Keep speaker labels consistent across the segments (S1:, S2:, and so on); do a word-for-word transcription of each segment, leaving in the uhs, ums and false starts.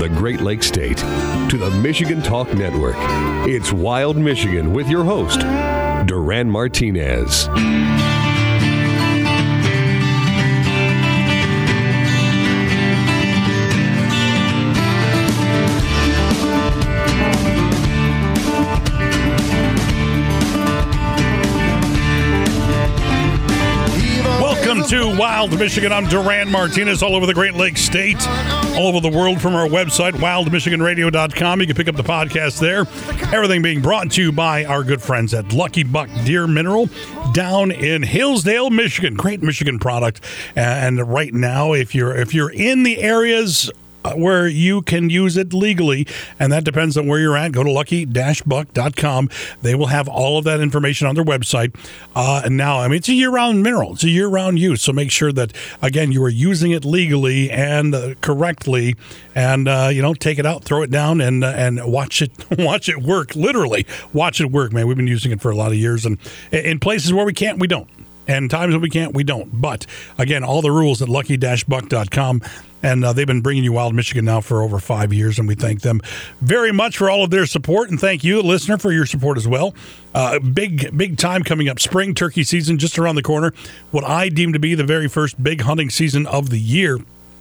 S1: the Great Lakes State to the Michigan Talk Network. It's Wild Michigan with your host, Duran Martinez.
S2: To Wild Michigan. I'm Duran Martinez, all over the Great Lakes State, all over the world from our website, wild michigan radio dot com. You can pick up the podcast there. Everything being brought to you by our good friends at Lucky Buck Deer Mineral down in Hillsdale, Michigan. Great Michigan product. And right now, if you're if you're in the areas where you can use it legally, and that depends on where you're at, go to lucky dash buck dot com. They will have all of that information on their website. Uh, and now, I mean, it's a year-round mineral. It's a year-round use, so make sure that, again, you are using it legally and uh, correctly, and, uh, you know, take it out, throw it down, and uh, and watch it watch it work, literally. Watch it work, man. We've been using it for a lot of years, and in places where we can't, we don't. And times when we can't, we don't. But, again, all the rules at lucky dash buck dot com. And uh, they've been bringing you Wild Michigan now for over five years, and we thank them very much for all of their support. And thank you, the listener, for your support as well. Uh, big, big time coming up. Spring turkey season just around the corner. What I deem to be the very first big hunting season of the year.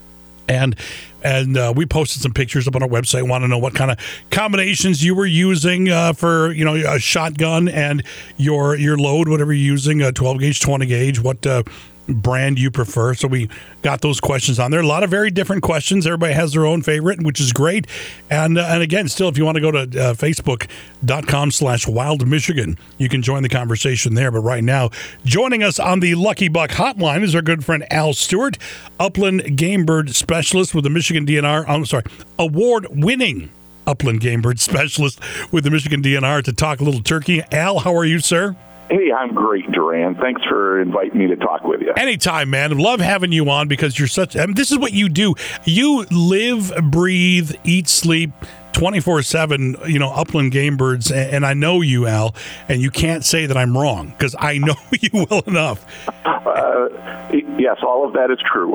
S2: And and uh, we posted some pictures up on our website. Want to know what kind of combinations you were using uh, for, you know, a shotgun and your your load, whatever you're using, a twelve gauge, twenty gauge, what uh, brand you prefer. So we got those questions on there. A lot of very different questions. Everybody has their own favorite, which is great. And uh, and again, still, if you want to go to uh, facebook dot com slash wild michigan, you can join the conversation there. But right now, joining us on the Lucky Buck hotline is our good friend Al Stewart, upland game bird specialist with the Michigan D N R. I'm sorry, award-winning upland game bird specialist with the Michigan D N R to talk a little turkey. Al, how are you, sir?
S3: Hey, I'm great, Duran. Thanks for inviting me to talk with you.
S2: Anytime, man. Love having you on because you're such... I mean, this is what you do. You live, breathe, eat, sleep, twenty-four seven, you know, upland game birds. And I know you, Al, and you can't say that I'm wrong because I know you well enough.
S3: Uh, yes, all of that is true.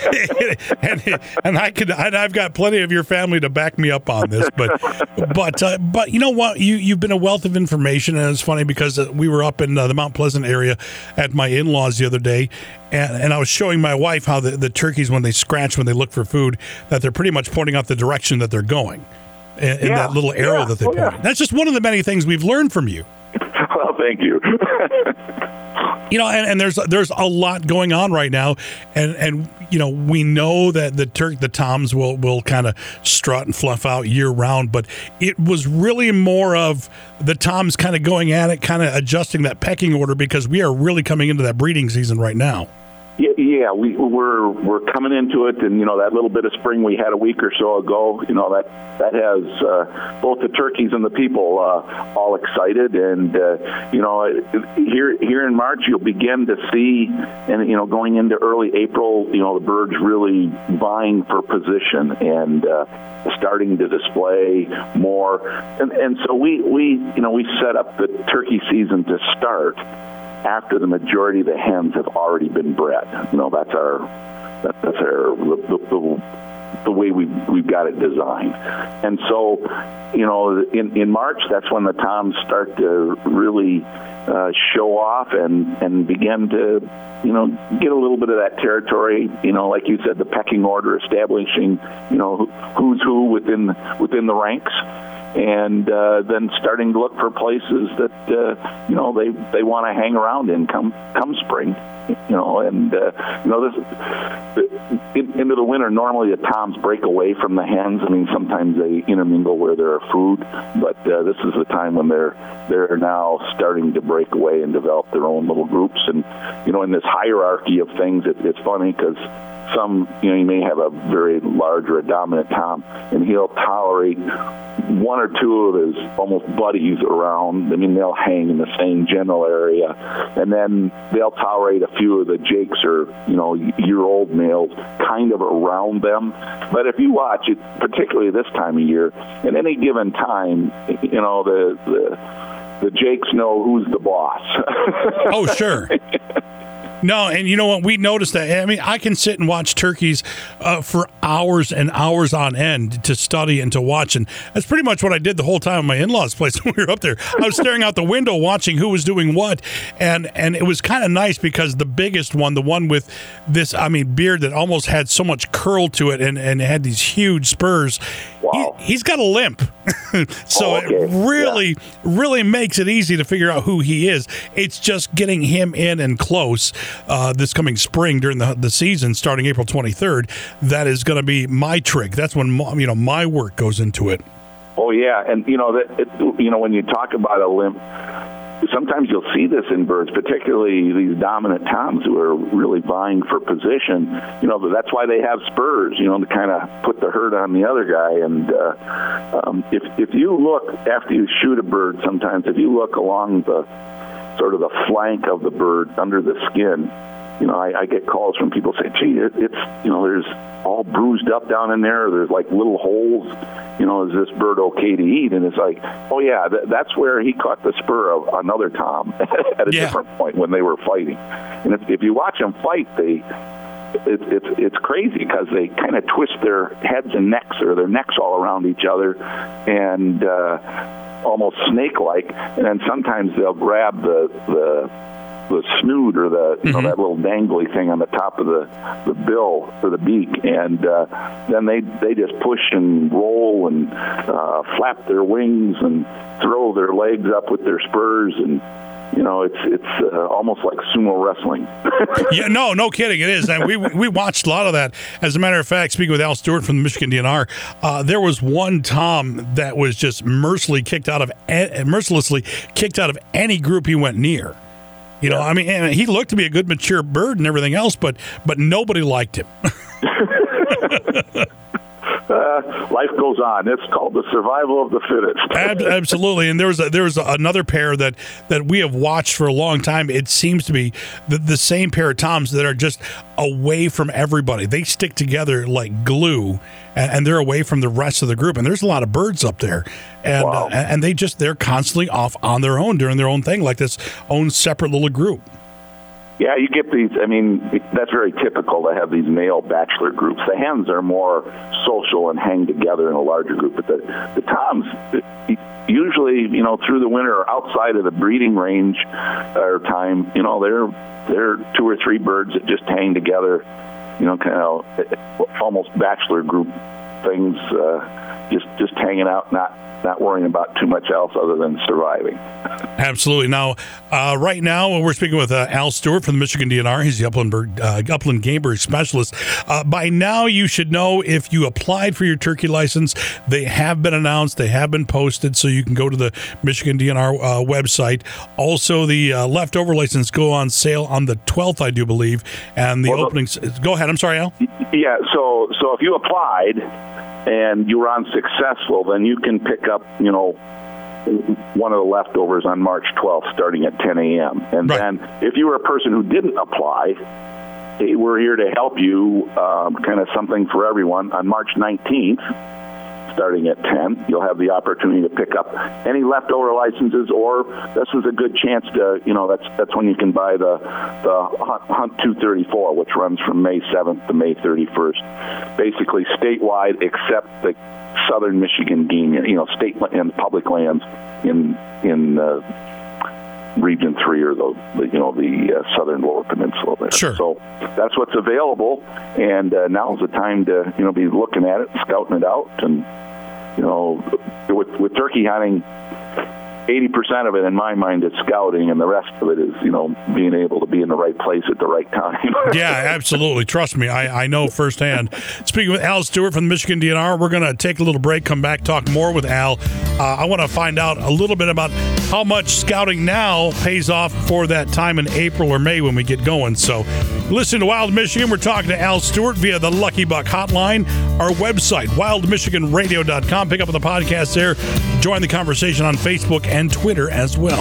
S2: and, and I could, and I've got plenty of your family to back me up on this, but, but, uh, but you know what? You you've been a wealth of information, and it's funny because we were up in uh, the Mount Pleasant area at my in-laws the other day, and, and I was showing my wife how the, the turkeys, when they scratch, when they look for food, that they're pretty much pointing out the direction that they're going, in, in yeah, that little arrow
S3: yeah,
S2: that they
S3: oh,
S2: point.
S3: Yeah.
S2: That's just one of the many things we've learned from you.
S3: Well, thank you.
S2: You know, and, and there's there's a lot going on right now, and, and you know, we know that the Turk the toms will will kind of strut and fluff out year round, but it was really more of the toms kind of going at it, kind of adjusting that pecking order because we are really coming into that breeding season right now.
S3: Yeah, yeah, we, we're we're coming into it, and you know that little bit of spring we had a week or so ago. You know that that has uh, both the turkeys and the people uh, all excited, and uh, you know here here in March you'll begin to see, and you know going into early April, you know the birds really vying for position and uh, starting to display more, and and so we we you know we set up the turkey season to start after the majority of the hens have already been bred. You know, that's our that, that's our the, the, the way we we've, we've got it designed. And so, you know, in, in March, that's when the toms start to really uh, show off and, and begin to, you know, get a little bit of that territory. You know, like you said, the pecking order, establishing, you know, who's who within within the ranks. And uh, then starting to look for places that uh, you know they, they want to hang around in come come spring, you know, and uh, you know this the, in, into the winter. Normally the toms break away from the hens. I mean, sometimes they intermingle where there are food, but uh, this is the time when they're they're now starting to break away and develop their own little groups. And you know, in this hierarchy of things, it, it's funny because some, you know, you may have a very large or a dominant tom, and he'll tolerate one or two of his almost buddies around. I mean, they'll hang in the same general area, and then they'll tolerate a few of the jakes or, you know, year-old males kind of around them. But if you watch it, particularly this time of year, at any given time, you know, the the, the jakes know who's the boss.
S2: Oh, sure. No, and you know what? We noticed that. I mean, I can sit and watch turkeys uh, for hours and hours on end to study and to watch, and that's pretty much what I did the whole time at my in-laws' place when we were up there. I was staring out the window watching who was doing what, and and it was kind of nice because the biggest one, the one with this, I mean, beard that almost had so much curl to it and, and had these huge spurs,
S3: wow.
S2: he, he's got a limp. So
S3: oh, okay.
S2: it really,
S3: yeah.
S2: really makes it easy to figure out who he is. It's just getting him in and close uh, this coming spring during the the season, starting April twenty-third. That is going to be my trick. That's when you know my work goes into it.
S3: Oh yeah, and you know that it, you know when you talk about a limp, sometimes you'll see this in birds, particularly these dominant toms who are really vying for position. You know, that's why they have spurs, you know, to kind of put the hurt on the other guy. And uh, um, if if you look, after you shoot a bird, sometimes if you look along the sort of the flank of the bird under the skin, you know, I, I get calls from people saying, gee, it, it's, you know, there's all bruised up down in there. There's like little holes. You know, is this bird okay to eat? And it's like, oh, yeah, th- that's where he caught the spur of another tom at a
S2: yeah.
S3: different point when they were fighting. And if, if you watch them fight, they it, it's it's crazy because they kind of twist their heads and necks or their necks all around each other and uh, almost snake-like. And then sometimes they'll grab the the the snoot or the you mm-hmm. know that little dangly thing on the top of the, the bill or the beak, and uh, then they they just push and roll and uh, flap their wings and throw their legs up with their spurs, and you know it's it's uh, almost like sumo wrestling.
S2: Yeah, no, no kidding, it is, and we we watched a lot of that. As a matter of fact, speaking with Al Stewart from the Michigan D N R, uh, there was one tom that was just mercilessly kicked out of mercilessly kicked out of any group he went near. You know, I mean, and he looked to be a good, mature bird and everything else, but but nobody liked him.
S3: Uh, life goes on. It's called the survival of the fittest.
S2: Ab- absolutely. And there was a, there was a, another pair that, that we have watched for a long time. It seems to be the, the same pair of toms that are just away from everybody. They stick together like glue, and, and they're away from the rest of the group. And there's a lot of birds up there, and
S3: wow.
S2: uh, and they just they're constantly off on their own, doing their own thing, like this own separate little group.
S3: Yeah, you get these, I mean, that's very typical to have these male bachelor groups. The hens are more social and hang together in a larger group, but the, the toms, usually, you know, through the winter or outside of the breeding range or time, you know, they're, they're two or three birds that just hang together, you know, kind of almost bachelor group things, uh, just, just hanging out, not not worrying about too much else other than surviving.
S2: Absolutely. Now, uh, right now, we're speaking with uh, Al Stewart from the Michigan D N R. He's the upland, bird, uh, upland game bird specialist. Uh, by now, you should know if you applied for your turkey license. They have been announced. They have been posted, so you can go to the Michigan D N R uh, website. Also, the uh, leftover license go on sale on the twelfth, I do believe, and the well, openings. Go ahead. I'm sorry, Al.
S3: Yeah, so so if you applied and you were unsuccessful, then you can pick up, you know, one of the leftovers on March twelfth starting at ten a.m. And right. then if you were a person who didn't apply, hey, we're here to help you, um, kind of something for everyone. On March nineteenth, starting at ten, you'll have the opportunity to pick up any leftover licenses, or this is a good chance to, you know, that's that's when you can buy the the Hunt two thirty-four, which runs from May seventh to May thirty-first, basically statewide except the southern Michigan game, you know, state and public lands in in uh, Region Three or the, the you know the uh, southern Lower Peninsula there.
S2: Sure.
S3: So that's what's available, and uh, now's the time to you know be looking at it, scouting it out, and you know, with with turkey hunting, eighty percent of it, in my mind, is scouting, and the rest of it is, you know, being able to be in the right place at the right time.
S2: Yeah, absolutely. Trust me, I, I know firsthand. Speaking with Al Stewart from the Michigan D N R, we're going to take a little break, come back, talk more with Al. Uh, I want to find out a little bit about how much scouting now pays off for that time in April or May when we get going. So listen to Wild Michigan. We're talking to Al Stewart via the Lucky Buck hotline, our website, wild michigan radio dot com. Pick up the podcast there. Join the conversation on Facebook and Twitter as well.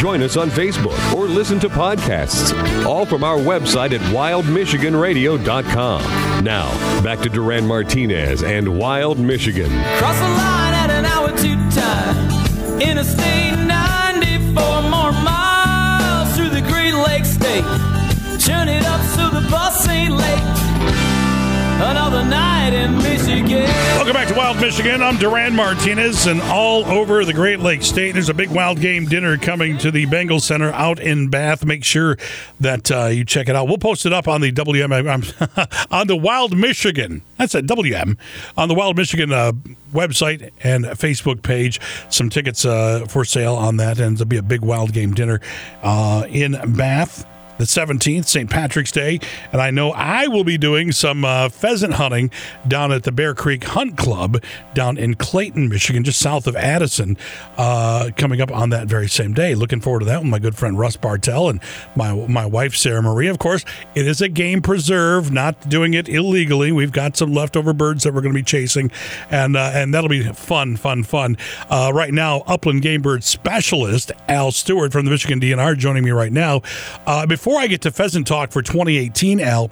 S1: Join us on Facebook or listen to podcasts, all from our website at wild michigan radio dot com. Now, back to Duran Martinez and Wild Michigan.
S4: Cross the line at an hour to time. Interstate ninety-four, more miles through the Great Lakes State. Turn it up so the bus ain't late. Another night in Michigan.
S2: Welcome back to Wild Michigan. I'm Duran Martinez, and all over the Great Lakes State, there's a big Wild Game dinner coming to the Bengals Center out in Bath. Make sure that uh, you check it out. We'll post it up on the W M um, on the Wild Michigan. That's a W M on the Wild Michigan uh, website and Facebook page. Some tickets uh, for sale on that, and there'll be a big Wild Game dinner uh, in Bath. The seventeenth, Saint Patrick's Day, and I know I will be doing some uh, pheasant hunting down at the Bear Creek Hunt Club down in Clayton, Michigan, just south of Addison, uh, coming up on that very same day. Looking forward to that with my good friend Russ Bartell and my my wife Sarah Marie. Of course, it is a game preserve, not doing it illegally. We've got some leftover birds that we're going to be chasing, and uh, and that'll be fun, fun, fun. Uh, right now, Upland Game Bird Specialist Al Stewart from the Michigan D N R joining me right now. Uh, before Before I get to Pheasant Talk for twenty eighteen, Al,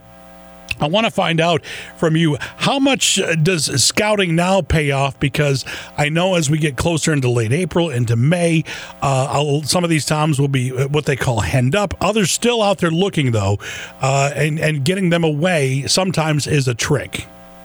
S2: I want to find out from you, how much does scouting now pay off? Because I know as we get closer into late April, into May, uh, I'll, some of these toms will be what they call henned up. Others still out there looking, though, uh, and, and getting them away sometimes is a trick.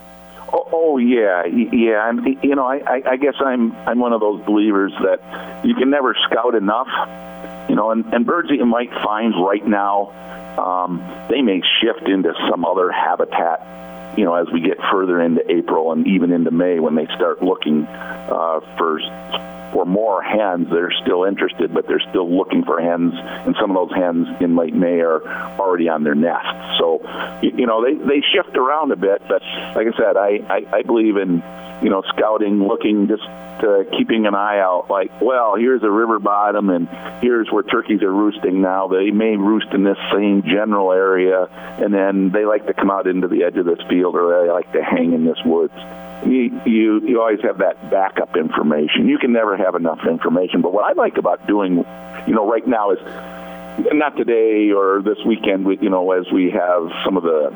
S3: Oh, oh yeah, yeah. I'm, you know, I, I guess I'm I'm one of those believers that you can never scout enough. You know, and, and birds that you might find right now, um, they may shift into some other habitat, you know, as we get further into April and even into May when they start looking uh, for for more hens. They're still interested, but they're still looking for hens, and some of those hens in late May are already on their nests. So, you, you know, they, they shift around a bit, but like I said, I, I, I believe in, you know, scouting, looking, just uh, keeping an eye out, like, well, here's a river bottom, and here's where turkeys are roosting now. They may roost in this same general area, and then they like to come out into the edge of this field, or they like to hang in this woods. You, you you always have that backup information. You can never have enough information. But what I like about doing, you know, right now is, not today or this weekend, you know, as we have some of the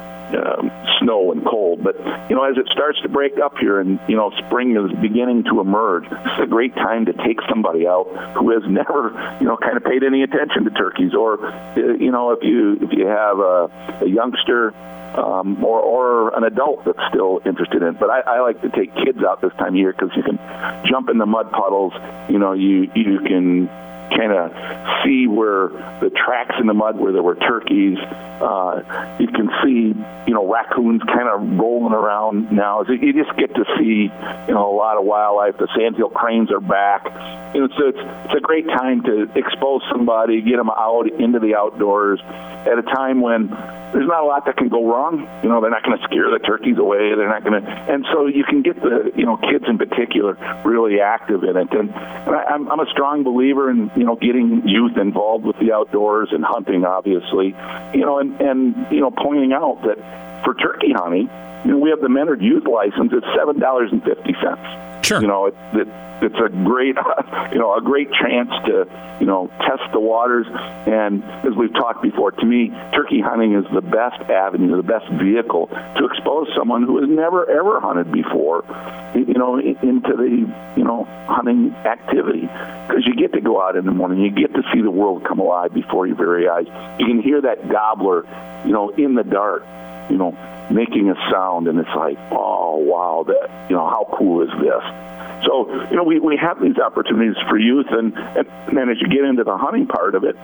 S3: um, snow and cold, but, you know, as it starts to break up here and, you know, spring is beginning to emerge, this is a great time to take somebody out who has never, you know, kind of paid any attention to turkeys. Or, you know, if you if you have a, a youngster, Um, or, or an adult that's still interested in it. But I, I like to take kids out this time of year because you can jump in the mud puddles. You know, you you can kind of see where the tracks in the mud where there were turkeys. Uh, you can see, you know, raccoons kind of rolling around now. So you just get to see, you know, a lot of wildlife. The sandhill cranes are back. You know, so it's it's a great time to expose somebody, get them out into the outdoors at a time when there's not a lot that can go wrong. You know, they're not going to scare the turkeys away. They're not going to, and so you can get the, you know, kids in particular really active in it. And, and I, I'm, I'm a strong believer in, you know, getting youth involved with the outdoors and hunting, obviously. You know, and, and you know, pointing out that for turkey hunting, you know, we have the Menard Youth License. It's seven dollars and fifty cents.
S2: Sure.
S3: You know, it, it, it's a great, you know, a great chance to, you know, test the waters. And as we've talked before, to me, turkey hunting is the best avenue, the best vehicle to expose someone who has never, ever hunted before, you know, into the, you know, hunting activity. Because you get to go out in the morning, you get to see the world come alive before your very eyes. You can hear that gobbler, you know, in the dark, you know, making a sound, and it's like, oh, wow, that, you know, how cool is this? So, you know, we, we have these opportunities for youth, and, and then as you get into the hunting part of it,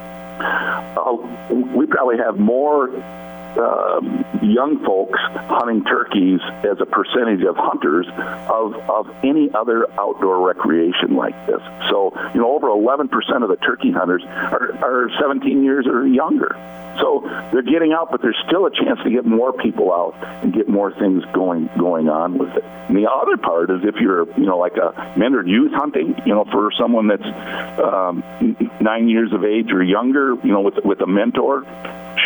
S3: uh, we probably have more um, young folks hunting turkeys as a percentage of hunters of, of any other outdoor recreation like this. So, you know, over eleven percent of the turkey hunters are, are seventeen years or younger. So they're getting out, but there's still a chance to get more people out and get more things going going on with it. And the other part is if you're, you know, like a Menard youth hunting, you know, for someone that's um, nine years of age or younger, you know, with with a mentor,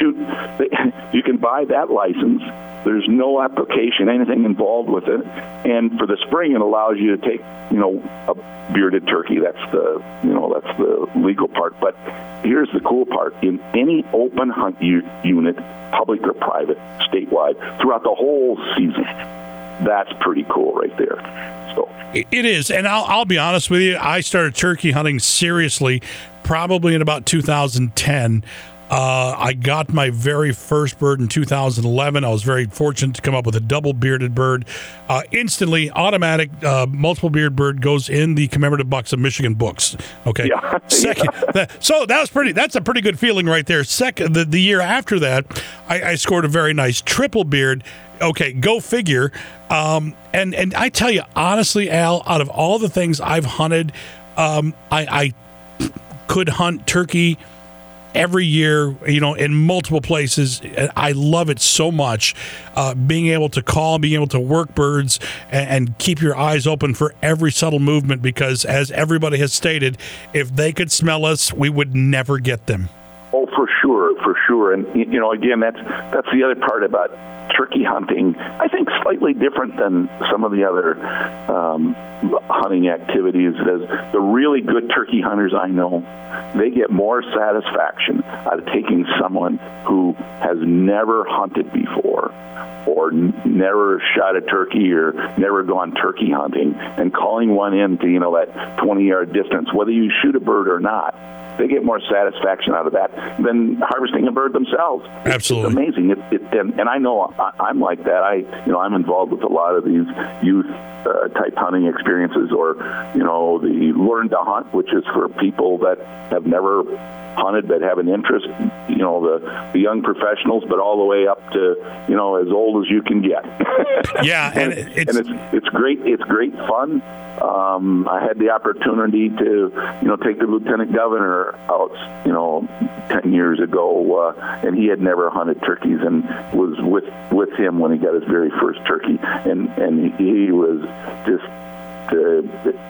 S3: shoot. They, you can buy that license. There's no application, anything involved with it. And for the spring, it allows you to take, you know, a bearded turkey. That's the, you know, that's the legal part. But here's the cool part. In any open hunt u- unit, public or private, statewide, throughout the whole season, that's pretty cool right there. So
S2: it is. And I'll, I'll be honest with you. I started turkey hunting seriously probably in about two thousand ten. Uh, I got my very first bird in two thousand eleven. I was very fortunate to come up with a double bearded bird. Uh, instantly, automatic uh, multiple beard bird goes in the commemorative box of Michigan books. Okay.
S3: Yeah.
S2: Second, that, so that was pretty. That's a pretty good feeling right there. Second, the, the year after that, I, I scored a very nice triple beard. Okay, go figure. Um, and and I tell you honestly, Al, out of all the things I've hunted, um, I, I could hunt turkey every year, you know, in multiple places. I love it so much. Uh, being able to call, being able to work birds, and, and keep your eyes open for every subtle movement, because as everybody has stated, if they could smell us, we would never get them.
S3: Oh, for sure, for sure. And, you know, again, that's that's the other part about turkey hunting. I think slightly different than some of the other um, hunting activities. Is the really good turkey hunters I know, they get more satisfaction out of taking someone who has never hunted before, or n- never shot a turkey, or never gone turkey hunting, and calling one in to, you know, that twenty-yard distance, whether you shoot a bird or not. They get more satisfaction out of that than harvesting a bird themselves.
S2: Absolutely.
S3: It's amazing. It, it, and, and I know I, I'm like that. I, you know, I'm involved with a lot of these youth uh, type hunting experiences, or, you know, the Learn to Hunt, which is for people that have never hunted but have an interest, you know, the, the young professionals, but all the way up to, you know, as old as you can get.
S2: Yeah, and,
S3: and,
S2: it's,
S3: and it's it's great. It's great fun. Um, I had the opportunity to, you know, take the lieutenant governor out, you know, ten years ago, uh, and he had never hunted turkeys, and was with with him when he got his very first turkey, and and he was just Uh,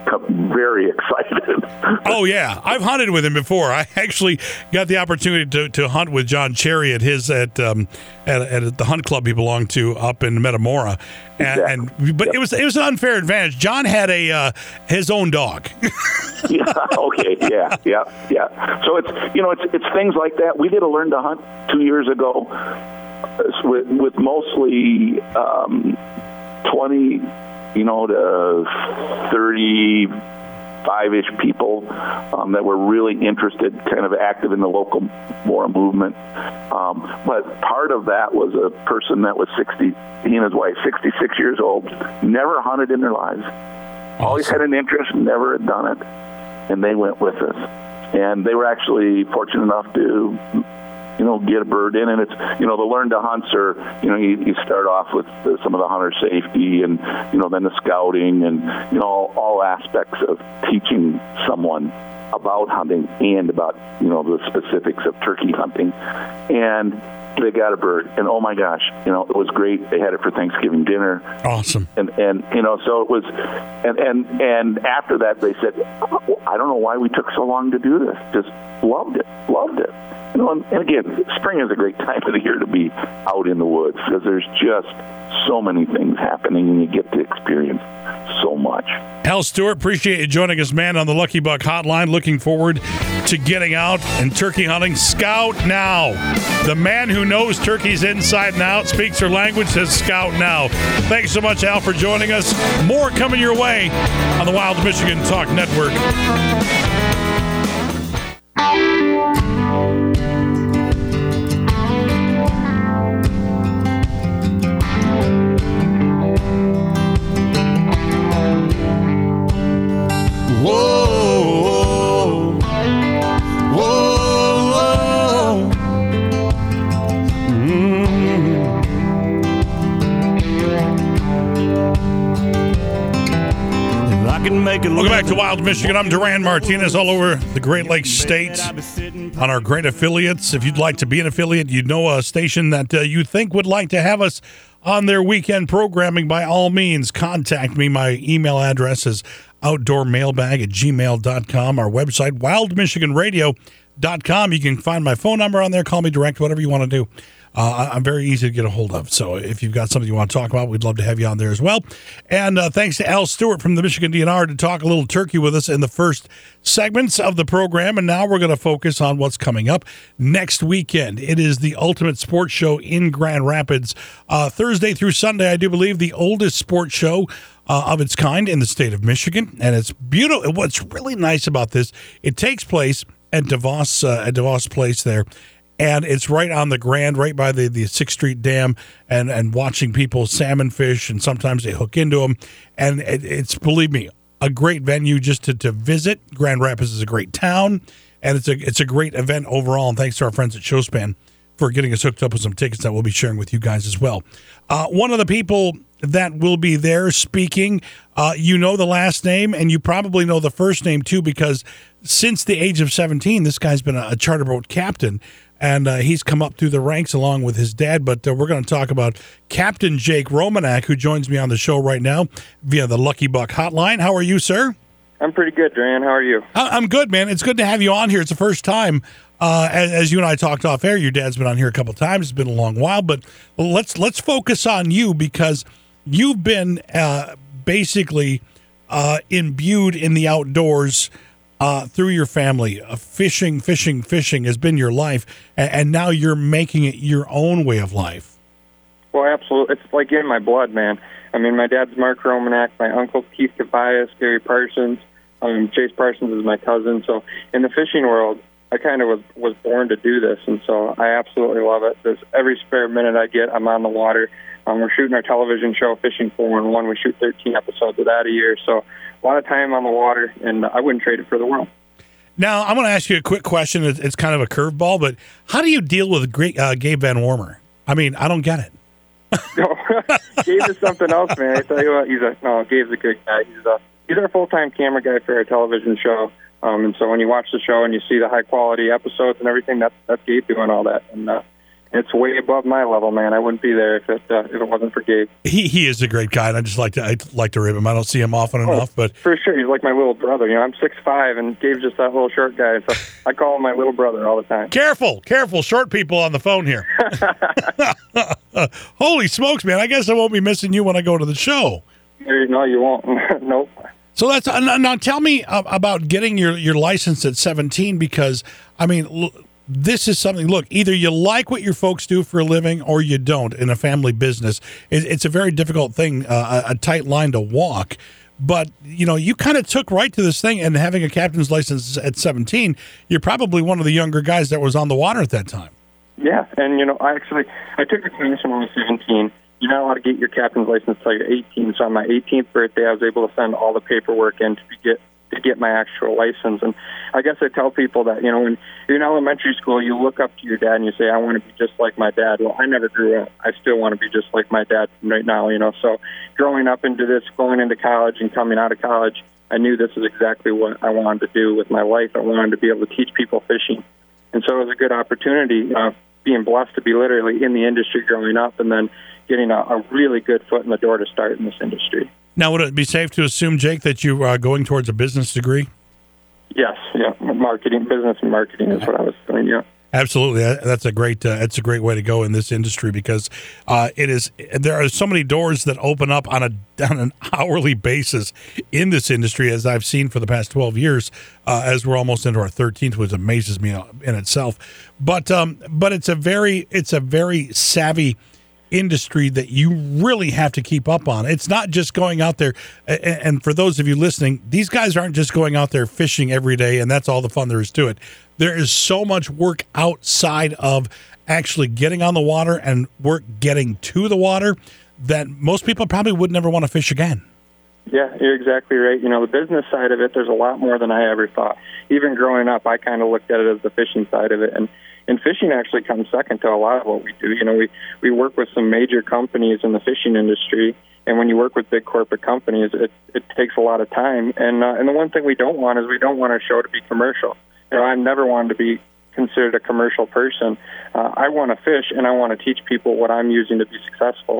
S3: very excited.
S2: Oh yeah, I've hunted with him before. I actually got the opportunity to, to hunt with John Cherry at his at um at, at the hunt club he belonged to up in Metamora, and,
S3: Exactly.
S2: and but
S3: Yep.
S2: it was it was an unfair advantage. John had a uh, his own dog.
S3: Yeah. Okay. Yeah. Yeah. Yeah. So it's, you know, it's it's things like that. We did a Learn to Hunt two years ago with with mostly um, twenty. You know, to thirty-five-ish people um, that were really interested, kind of active in the local Mora movement. Um, but part of that was a person that was sixty, he and his wife, sixty-six years old, never hunted in their lives, always had an interest, never had done it, and they went with us. And they were actually fortunate enough to, you know, get a bird in, and it's, you know, the Learn to Hunts are, you know, you, you start off with the, some of the hunter safety, and, you know, then the scouting, and, you know, all, all aspects of teaching someone about hunting and about, you know, the specifics of turkey hunting. And they got a bird, and oh my gosh, you know, it was great. They had it for Thanksgiving dinner.
S2: Awesome.
S3: And, and you know, so it was, and, and, and after that they said, I don't know why we took so long to do this. Just loved it, loved it. You know, and, and again, spring is a great time of the year to be out in the woods, because there's just so many things happening, and you get to experience so much.
S2: Al Stewart, appreciate you joining us, man, on the Lucky Buck Hotline. Looking forward to getting out and turkey hunting. Scout now. The man who knows turkeys inside and out, speaks their language, says scout now. Thanks so much, Al, for joining us. More coming your way on the Wild Michigan Talk Network.
S5: Whoa, whoa, whoa. Mm. If I can make it.
S2: Welcome back to Wild Michigan. I'm Duran Martinez, all over the Great Lakes State on our great affiliates. If you'd like to be an affiliate, you know a station that uh, you think would like to have us on their weekend programming, by all means, contact me. My email address is outdoormailbag at gmail dot com. Our website, wild michigan radio dot com. You can find my phone number on there. Call me direct, whatever you want to do. Uh, I'm very easy to get a hold of. So if you've got something you want to talk about, we'd love to have you on there as well. And uh, thanks to Al Stewart from the Michigan D N R to talk a little turkey with us in the first segments of the program. And now we're going to focus on what's coming up next weekend. It is the Ultimate Sports Show in Grand Rapids. Uh, Thursday through Sunday, I do believe, the oldest sports show uh, of its kind in the state of Michigan. And it's beautiful. What's really nice about this, it takes place at DeVos, uh, at DeVos Place there. And it's right on the Grand, right by the, the sixth Street Dam, and, and watching people salmon fish, and sometimes they hook into them. And it, it's, believe me, a great venue just to, to visit. Grand Rapids is a great town, and it's a it's a great event overall. And thanks to our friends at Showspan for getting us hooked up with some tickets that we'll be sharing with you guys as well. Uh, one of the people that will be there speaking, uh, you know the last name, and you probably know the first name too, because since the age of seventeen, this guy's been a, a charter boat captain. And uh, he's come up through the ranks along with his dad. But uh, we're going to talk about Captain Jake Romanak, who joins me on the show right now via the Lucky Buck hotline. How are you, sir?
S6: I'm pretty good, Duran. How are you?
S2: I'm good, man. It's good to have you on here. It's the first time, uh, as, as you and I talked off air. Your dad's been on here a couple of times. It's been a long while. But let's let's focus on you, because you've been uh, basically uh, imbued in the outdoors Uh, through your family. Uh, fishing, fishing, fishing has been your life, and, and now you're making it your own way of life.
S6: Well, absolutely. It's like in my blood, man. I mean, my dad's Mark Romanak, my uncle Keith Tobias, Gary Parsons, um, Chase Parsons is my cousin. So in the fishing world, I kind of was, was born to do this, and so I absolutely love it. There's every spare minute I get, I'm on the water. Um, we're shooting our television show, Fishing four one one. We shoot thirteen episodes of that a year, so a lot of time on the water, and I wouldn't trade it for the world.
S2: Now, I'm going to ask you a quick question. It's, it's kind of a curveball, but how do you deal with great, uh, Gabe Van Wormer? I mean, I don't get it.
S6: No, Gabe is something else, man. I tell you what, he's a no. Gabe's a good guy. He's a he's our full-time camera guy for our television show. Um, and so when you watch the show and you see the high-quality episodes and everything, that's that's Gabe doing all that. And uh, it's way above my level, man. I wouldn't be there if it uh, if it wasn't for Gabe. He
S2: he is a great guy, and I just like to I like to rib him. I don't see him often
S6: oh,
S2: enough, but
S6: for sure, he's like my little brother. You know, I'm six five, and Gabe's just that little short guy. So I call him my little brother all the time.
S2: Careful, careful, short people on the phone here. Holy smokes, man! I guess I won't be missing you when I go to the show.
S6: No, you won't. Nope.
S2: So that's uh, now. Tell me uh, about getting your, your license at seventeen, because I mean, l- this is something. Look, either you like what your folks do for a living, or you don't. In a family business, it, it's a very difficult thing, uh, a, a tight line to walk. But you know, you kind of took right to this thing, and having a captain's license at seventeen, you're probably one of the younger guys that was on the water at that time.
S6: Yeah, and you know, I actually I took a class when I was seventeen. You're not allowed to get your captain's license until you're eighteen. So on my eighteenth birthday, I was able to send all the paperwork in to get to get my actual license. And I guess I tell people that, you know, when you're in elementary school, you look up to your dad and you say, I want to be just like my dad. Well, I never grew up. I still want to be just like my dad right now, you know. So growing up into this, going into college and coming out of college, I knew this is exactly what I wanted to do with my life. I wanted to be able to teach people fishing. And so it was a good opportunity, uh, being blessed to be literally in the industry growing up, and then getting a, a really good foot in the door to start in this industry.
S2: Now, would it be safe to assume, Jake, that you are going towards a business degree?
S6: Yes, yeah, marketing, business and marketing is what I was doing, yeah.
S2: Absolutely, that's a great uh, that's a great way to go in this industry, because uh, it is there are so many doors that open up on a on an hourly basis in this industry, as I've seen for the past twelve years, uh, as we're almost into our thirteenth, which amazes me in itself. But um, but it's a very it's a very savvy industry that you really have to keep up on. It's not just going out there, and for those of you listening, these guys aren't just going out there fishing every day and that's all the fun there is to it. There is so much work outside of actually getting on the water and work getting to the water that most people probably would never want to fish again.
S6: Yeah, you're exactly right. You know, the business side of it, there's a lot more than I ever thought. Even growing up, I kind of looked at it as the fishing side of it, and And fishing actually comes second to a lot of what we do. You know, we, we work with some major companies in the fishing industry, and when you work with big corporate companies, it, it takes a lot of time. And uh, and the one thing we don't want is we don't want our show to be commercial. You know, I've never wanted to be considered a commercial person. Uh, I want to fish, and I want to teach people what I'm using to be successful.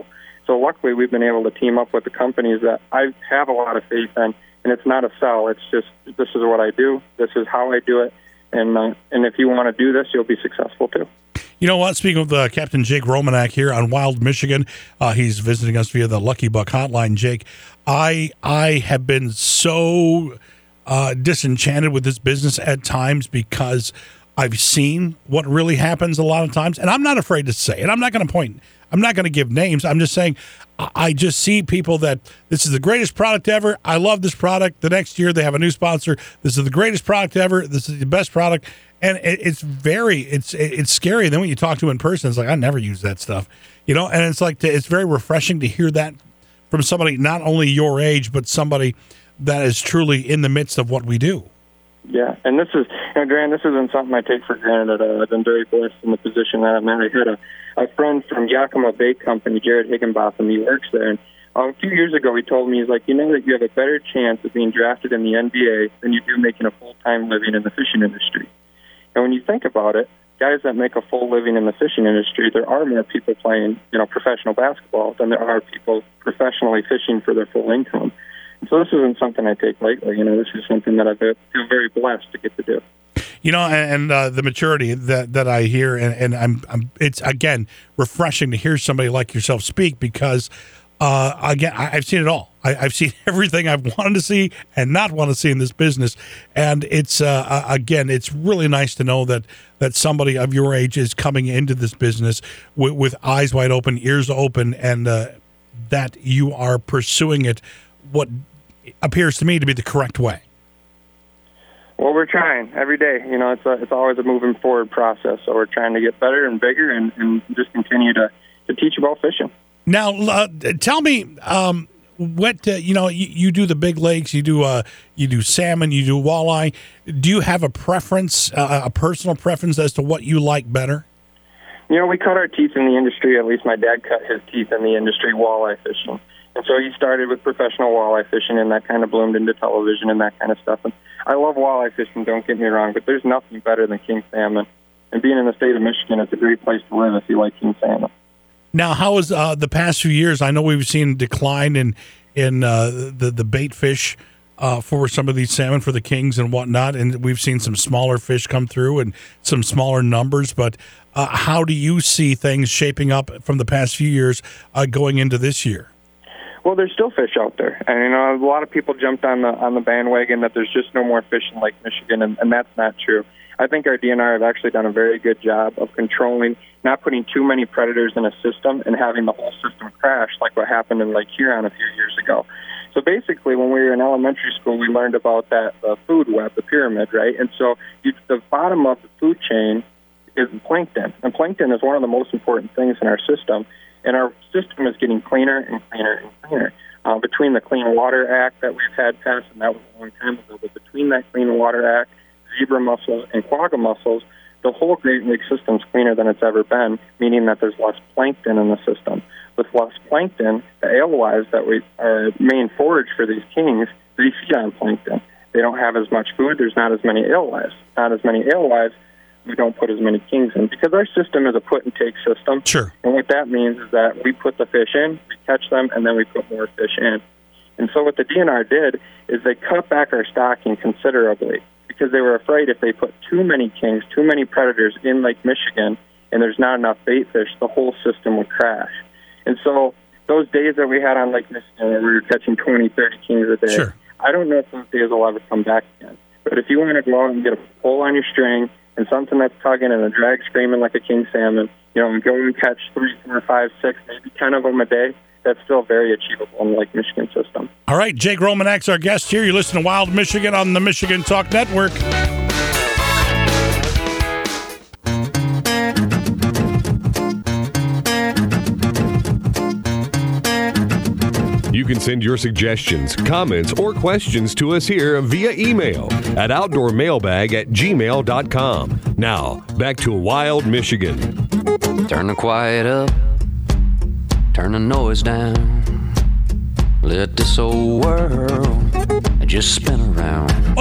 S6: So luckily, we've been able to team up with the companies that I have a lot of faith in, and it's not a sell. It's just, this is what I do. This is how I do it. And uh, and if you want to do this, you'll be successful too.
S2: You know what? Speaking of uh, Captain Jake Romanak here on Wild Michigan, uh, he's visiting us via the Lucky Buck Hotline. Jake, I I have been so uh, disenchanted with this business at times because I've seen what really happens a lot of times, and I'm not afraid to say it. I'm not going to point. I'm not going to give names. I'm just saying I just see people that this is the greatest product ever. I love this product. The next year they have a new sponsor. This is the greatest product ever. This is the best product. And it's very, it's it's scary. Then when you talk to them in person, it's like, I never use that stuff. You know, and it's like, to, it's very refreshing to hear that from somebody not only your age, but somebody that is truly in the midst of what we do.
S6: Yeah, and this is, you know, Grant, this isn't something I take for granted. Uh, I've been very blessed in the position that I'm in. I had a, a friend from Yakima Bake Company, Jared Higginbotham. He works there. And uh, a few years ago, he told me, he's like, you know that you have a better chance of being drafted in the N B A than you do making a full-time living in the fishing industry. And when you think about it, guys that make a full living in the fishing industry, there are more people playing, you know, professional basketball than there are people professionally fishing for their full income. So this isn't something I take lightly. You know, this is something that I feel very blessed to get to do.
S2: You know, and, and uh, the maturity that, that I hear, and, and I'm, I'm, it's again refreshing to hear somebody like yourself speak because, uh, again, I, I've seen it all. I, I've seen everything I've wanted to see and not want to see in this business, and it's uh, again, it's really nice to know that that somebody of your age is coming into this business with, with eyes wide open, ears open, and uh, that you are pursuing it what appears to me to be the correct way.
S6: Well, we're trying every day. You know, it's a, it's always a moving forward process. So we're trying to get better and bigger, and, and just continue to, to teach about fishing.
S2: Now, uh, tell me, um, what uh, you know, you, you do the big lakes, you do uh, you do salmon, you do walleye. Do you have a preference, uh, a personal preference as to what you like better?
S6: You know, we cut our teeth in the industry. At least my dad cut his teeth in the industry, walleye fishing. And so he started with professional walleye fishing, and that kind of bloomed into television and that kind of stuff. And I love walleye fishing, don't get me wrong, but there's nothing better than king salmon. And being in the state of Michigan, it's a great place to live if you like king salmon.
S2: Now, how is uh, the past few years? I know we've seen a decline in in uh, the the bait fish uh, for some of these salmon for the kings and whatnot, and we've seen some smaller fish come through and some smaller numbers. But uh, how do you see things shaping up from the past few years uh, going into this year?
S6: Well, there's still fish out there, and you know a lot of people jumped on the on the bandwagon that there's just no more fish in Lake Michigan, and, and that's not true. I think our D N R have actually done a very good job of controlling, not putting too many predators in a system and having the whole system crash like what happened in Lake Huron a few years ago. So basically, when we were in elementary school, we learned about that uh, food web, the pyramid, right? And so you, the bottom of the food chain is plankton, and plankton is one of the most important things in our system. And our system is getting cleaner and cleaner and cleaner. Uh, between the Clean Water Act that we've had passed, and that was a long time ago, but between that Clean Water Act, zebra mussels, and quagga mussels, the whole Great Lake system is cleaner than it's ever been, meaning that there's less plankton in the system. With less plankton, the alewives that we are main forage for these kings, they feed on plankton. They don't have as much food. There's not as many alewives. Not as many alewives. We don't put as many kings in because our system is a put and take system.
S2: Sure.
S6: And what that means is that we put the fish in, we catch them, and then we put more fish in. And so what the D N R did is they cut back our stocking considerably because they were afraid if they put too many kings, too many predators in Lake Michigan, and there's not enough bait fish, the whole system would crash. And so those days that we had on Lake Michigan where we were catching twenty, thirty kings a day,
S2: sure.
S6: I don't know if those days will ever come back again. But if you want to go out and get a pole on your string and something that's tugging and a drag screaming like a king salmon, you know, and go and catch three, four, five, six, maybe ten of them a day, that's still very achievable in the Lake Michigan system.
S2: All right, Jake Romanak's our guest here. You listen to Wild Michigan on the Michigan Talk Network.
S1: You can send your suggestions, comments, or questions to us here via email at outdoormailbag at gmail dot com. Now, back to Wild Michigan.
S7: Turn the quiet up, turn the noise down. Let this old world just spin around.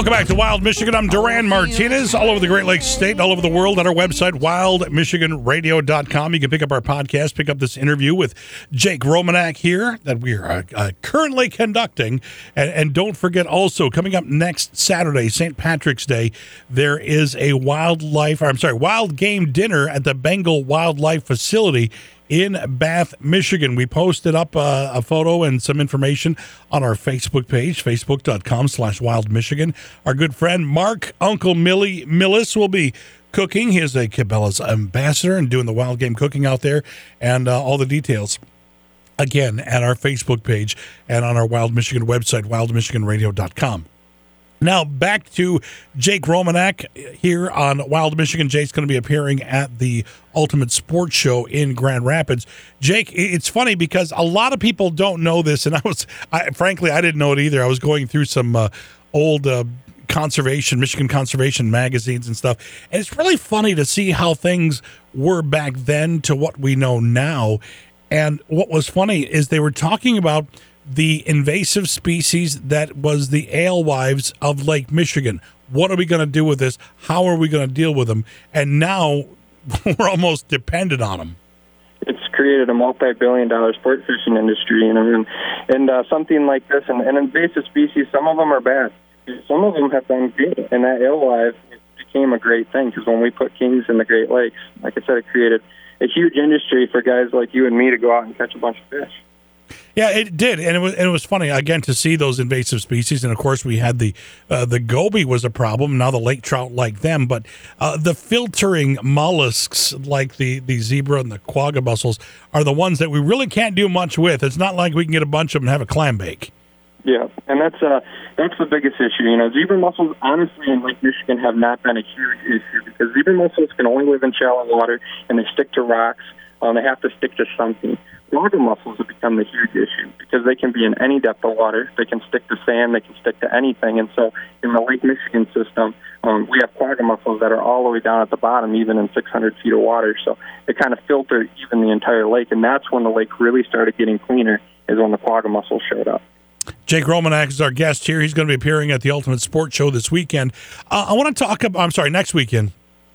S2: Welcome back to Wild Michigan. I'm Duran Martinez, all over the Great Lakes State, all over the world at our website, wild michigan radio dot com. You can pick up our podcast, pick up this interview with Jake Romanak here that we are uh, uh, currently conducting. And, and don't forget also, coming up next Saturday, Saint Patrick's Day, there is a wildlife, or I'm sorry, wild game dinner at the Bengal Wildlife Facility in Bath, Michigan. We posted up uh, a photo and some information on our Facebook page, facebook.com slash wild Michigan. Our good friend Mark Uncle Millie Millis will be cooking. He is a Cabela's ambassador and doing the wild game cooking out there, and uh, all the details, again, at our Facebook page and on our Wild Michigan website, wild michigan radio dot com. Now, back to Jake Romanak here on Wild Michigan. Jake's going to be appearing at the Ultimate Sports Show in Grand Rapids. Jake, it's funny because a lot of people don't know this, and I was, I, frankly, I didn't know it either. I was going through some uh, old uh, conservation, Michigan conservation magazines and stuff, and it's really funny to see how things were back then to what we know now. And what was funny is they were talking about the invasive species that was the alewives of Lake Michigan. What are we going to do with this? How are we going to deal with them? And now we're almost dependent on them.
S6: It's created a multi-billion dollar sport fishing industry, you know, and, and uh, something like this, and, and invasive species, some of them are bad. Some of them have been good, and that alewife became a great thing because when we put kings in the Great Lakes, like I said, it created a huge industry for guys like you and me to go out and catch a bunch of fish.
S2: Yeah, it did, and it was and it was funny again to see those invasive species. And of course, we had the uh, the goby was a problem. Now the lake trout like them, but uh, the filtering mollusks like the, the zebra and the quagga mussels are the ones that we really can't do much with. It's not like we can get a bunch of them and have a clam bake.
S6: Yeah, and that's uh that's the biggest issue. You know, zebra mussels, honestly, in Lake Michigan have not been a huge issue because zebra mussels can only live in shallow water and they stick to rocks. Um, they have to stick to something. Quagga mussels have become the huge issue because they can be in any depth of water. They can stick to sand. They can stick to anything. And so in the Lake Michigan system, um, we have quagga mussels that are all the way down at the bottom, even in six hundred feet of water. So they kind of filter even the entire lake. And that's when the lake really started getting cleaner, is when the quagga mussels showed up.
S2: Jake Romanak is our guest here. He's going to be appearing at the Ultimate Sports Show this weekend. Uh, I want to talk about, I'm sorry, next weekend.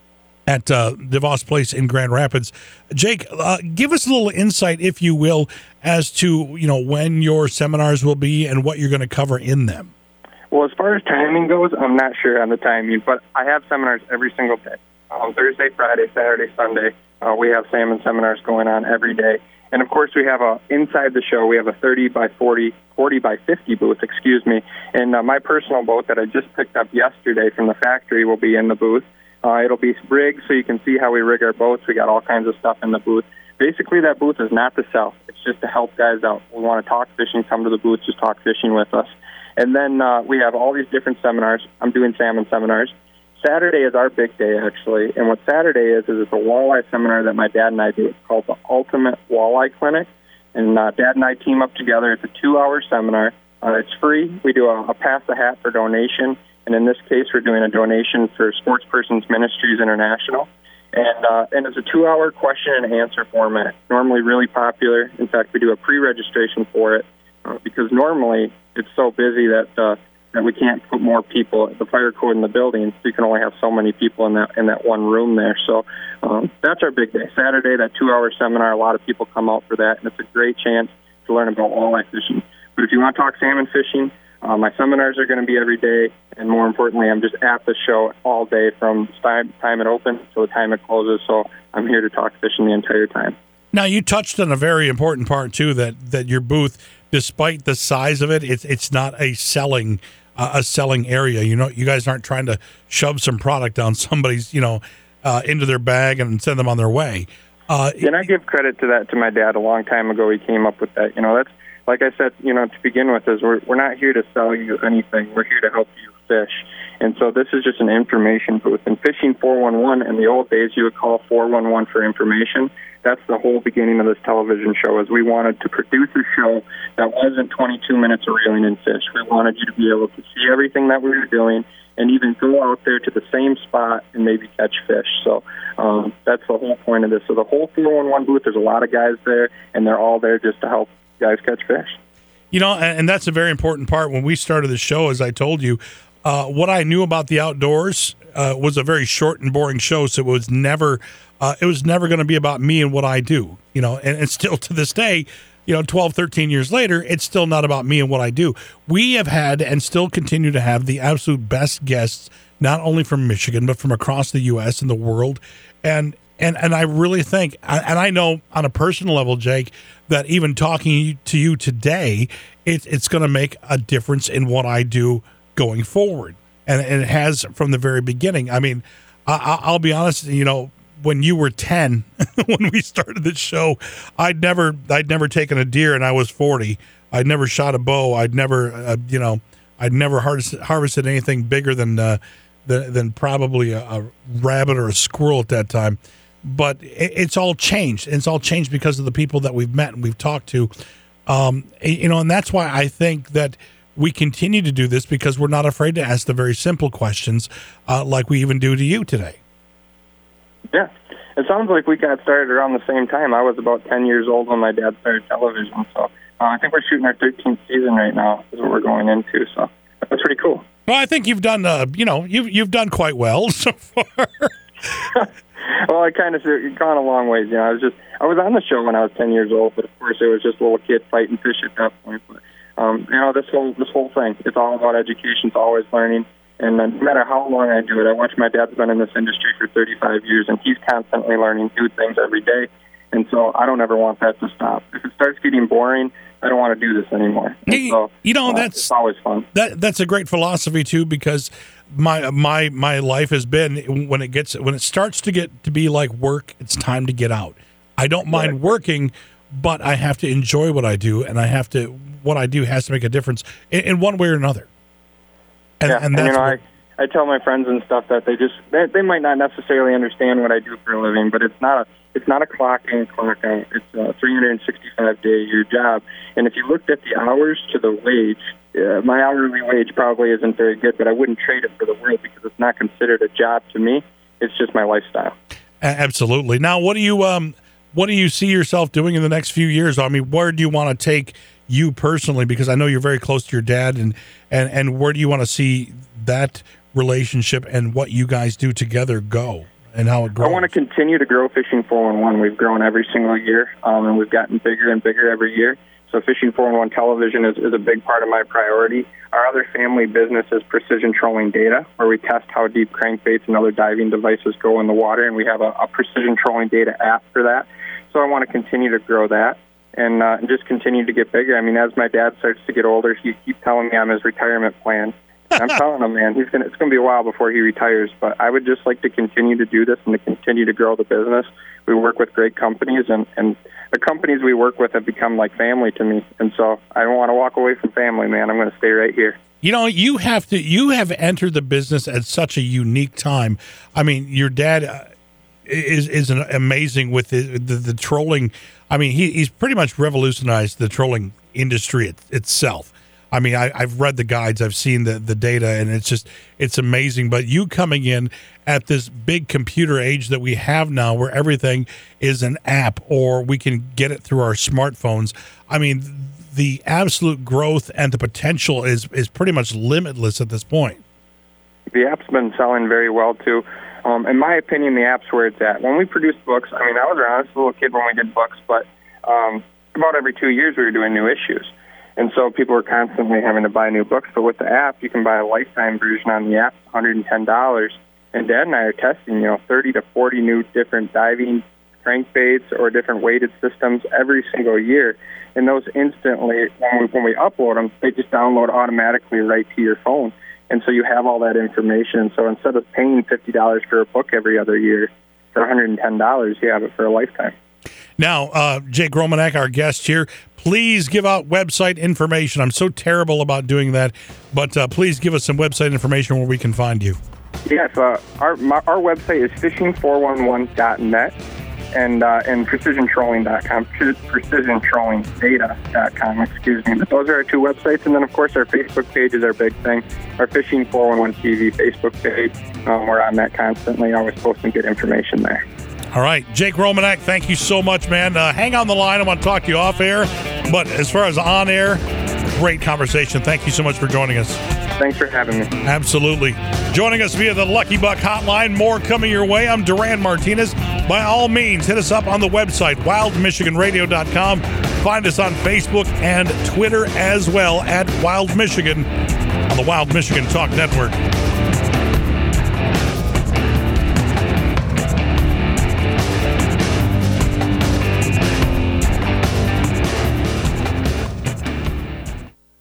S2: At uh, DeVos Place in Grand Rapids. Jake, uh, give us a little insight, if you will, as to you know when your seminars will be and what you're going to cover in them.
S6: Well, as far as timing goes, I'm not sure on the timing, but I have seminars every single day. Um, Thursday, Friday, Saturday, Sunday, uh, we have salmon seminars going on every day. And, of course, we have a inside the show, we have a thirty by forty, forty by fifty booth, excuse me. And uh, my personal boat that I just picked up yesterday from the factory will be in the booth. Uh, it'll be rigged so you can see how we rig our boats. We got all kinds of stuff in the booth. Basically, that booth is not to sell. It's just to help guys out. We want to talk fishing, come to the booth, just talk fishing with us. And then uh, we have all these different seminars. I'm doing salmon seminars. Saturday is our big day, actually. And what Saturday is, is it's a walleye seminar that my dad and I do. It's called the Ultimate Walleye Clinic. And uh, Dad and I team up together. It's a two-hour seminar. Uh, it's free. We do a, a pass-the-hat for donation. And in this case, we're doing a donation for Sportspersons Ministries International. And uh, and it's a two-hour question and answer format, normally really popular. In fact, we do a pre-registration for it uh, because normally it's so busy that uh, that we can't put more people. The fire code in the building, so you can only have so many people in that in that one room there. So um, that's our big day. Saturday, that two-hour seminar, a lot of people come out for that, and it's a great chance to learn about walleye fishing. But if you want to talk salmon fishing, Uh, my seminars are going to be every day, and more importantly, I'm just at the show all day from time, time it opens to the time it closes, so I'm here to talk fishing the entire time.
S2: Now, you touched on a very important part, too, that, that your booth, despite the size of it, it's it's not a selling uh, a selling area. You know, you guys aren't trying to shove some product down somebody's, you know, uh, into their bag and send them on their way. Uh,
S6: and I give credit to that to my dad. A long time ago, he came up with that. You know, that's, like I said, you know, to begin with, is we're we're not here to sell you anything. We're here to help you fish. And so this is just an information booth. And Fishing four one one, in the old days, you would call four one one for information. That's the whole beginning of this television show, is we wanted to produce a show that wasn't twenty-two minutes of reeling in fish. We wanted you to be able to see everything that we were doing and even go out there to the same spot and maybe catch fish. So um, that's the whole point of this. So the whole four one one booth, there's a lot of guys there, and they're all there just to help guys catch fish.
S2: You know, and that's a very important part. When we started the show, as I told you, uh, what I knew about the outdoors uh, was a very short and boring show. So it was never, uh, it was never going to be about me and what I do, you know, and, and still to this day, you know, twelve, thirteen years later, it's still not about me and what I do. We have had and still continue to have the absolute best guests, not only from Michigan, but from across the U S and the world. And and and I really think, and I know on a personal level, Jake, that even talking to you today, it, it's going to make a difference in what I do going forward. And, and it has from the very beginning. I mean, I, I'll be honest, you know, when you were ten, when we started this show, I'd never, I'd never taken a deer, and I was forty. I'd never shot a bow. I'd never, uh, you know, I'd never harvested, harvested anything bigger than, uh, than, than probably a, a rabbit or a squirrel at that time. But it, it's all changed. It's all changed because of the people that we've met and we've talked to. Um, you know, and that's why I think that we continue to do this, because we're not afraid to ask the very simple questions, uh, like we even do to you today.
S6: Yeah, it sounds like we got started around the same time. I was about ten years old when my dad started television, so uh, I think we're shooting our thirteenth season right now is what we're going into, so that's pretty cool.
S2: Well, I think you've done, uh, you know, you've, you've done quite well so far.
S6: Well, I kind of gone a long ways, you know. I was just, I was on the show when I was ten years old, but of course it was just a little kid fighting fish at that point. But, um, you know, this whole, this whole thing, it's all about education, it's always learning. And no matter how long I do it, I watch my dad's been in this industry for thirty-five years, and he's constantly learning new things every day. And so I don't ever want that to stop. If it starts getting boring, I don't want to do this anymore.
S2: Hey,
S6: so,
S2: you know,
S6: uh,
S2: that's
S6: it's always fun.
S2: That that's a great philosophy too, because my my my life has been, when it gets when it starts to get to be like work, it's time to get out. I don't mind
S6: Right.
S2: working, but I have to enjoy what I do, and I have to what I do has to make a difference in, in one way or another. And,
S6: yeah,
S2: and
S6: and,
S2: that's
S6: you know,
S2: what,
S6: I, I tell my friends and stuff that they just they, they might not necessarily understand what I do for a living, but it's not a it's not a clock in, clock out. It's a three hundred sixty-five day a year job. And if you looked at the hours to the wage, uh, my hourly wage probably isn't very good, but I wouldn't trade it for the world because it's not considered a job to me. It's just my lifestyle.
S2: absolutely. Now, what do you um what do you see yourself doing in the next few years? I mean, where do you want to take you personally? Because I know you're very close to your dad, and and and where do you want to see that relationship and what you guys do together go, and how it grows?
S6: I want to continue to grow Fishing four one one. We've grown every single year, um, and we've gotten bigger and bigger every year. So Fishing four one one television is, is a big part of my priority. Our other family business is Precision Trolling Data, where we test how deep crankbaits and other diving devices go in the water, and we have a, a Precision Trolling Data app for that. So I want to continue to grow that and, uh, and just continue to get bigger. I mean, as my dad starts to get older, he keeps telling me I'm his retirement plan. I'm telling him, man, he's gonna, it's going to be a while before he retires, but I would just like to continue to do this and to continue to grow the business. We work with great companies, and, and the companies we work with have become like family to me, and so I don't want to walk away from family, man. I'm going to stay right here.
S2: You know, you have to. You have entered the business at such a unique time. I mean, your dad uh, is is an amazing with the, the, the trolling. I mean, he, he's pretty much revolutionized the trolling industry it, itself. I mean, I, I've read the guides, I've seen the, the data, and it's just, it's amazing. But you coming in at this big computer age that we have now, where everything is an app, or we can get it through our smartphones. I mean, the absolute growth and the potential is, is pretty much limitless at this point.
S6: The app's been selling very well, too. Um, in my opinion, the app's where it's at. When we produced books, I mean, I was around as a little kid when we did books, but um, about every two years we were doing new issues. And so people were constantly having to buy new books. But with the app, you can buy a lifetime version on the app, one hundred ten dollars. And Dad and I are testing, you know, thirty to forty new different diving crankbaits or different weighted systems every single year. And those instantly, when we, when we upload them, they just download automatically right to your phone. And so you have all that information. So instead of paying fifty dollars for a book every other year, for one hundred ten dollars, you have it for a lifetime.
S2: Now, uh, Jake Romanek, our guest here, please give out website information. I'm so terrible about doing that, but uh, please give us some website information where we can find you.
S6: Yes, uh, our my, our website is fishing four one one dot net and uh, and precision trolling dot com, precision trolling data dot com, excuse me. But those are our two websites, and then, of course, our Facebook page is our big thing, our Fishing four one one T V Facebook page. Um, we're on that constantly, always posting good information there.
S2: All right, Jake Romanek, thank you so much, man. Uh, hang on the line. I want to talk to you off air. But as far as on air, great conversation. Thank you so much for joining us.
S6: Thanks for having me.
S2: Absolutely. Joining us via the Lucky Buck Hotline. More coming your way. I'm Duran Martinez. By all means, hit us up on the website, wild michigan radio dot com. Find us on Facebook and Twitter as well at Wild Michigan on the Wild Michigan Talk Network.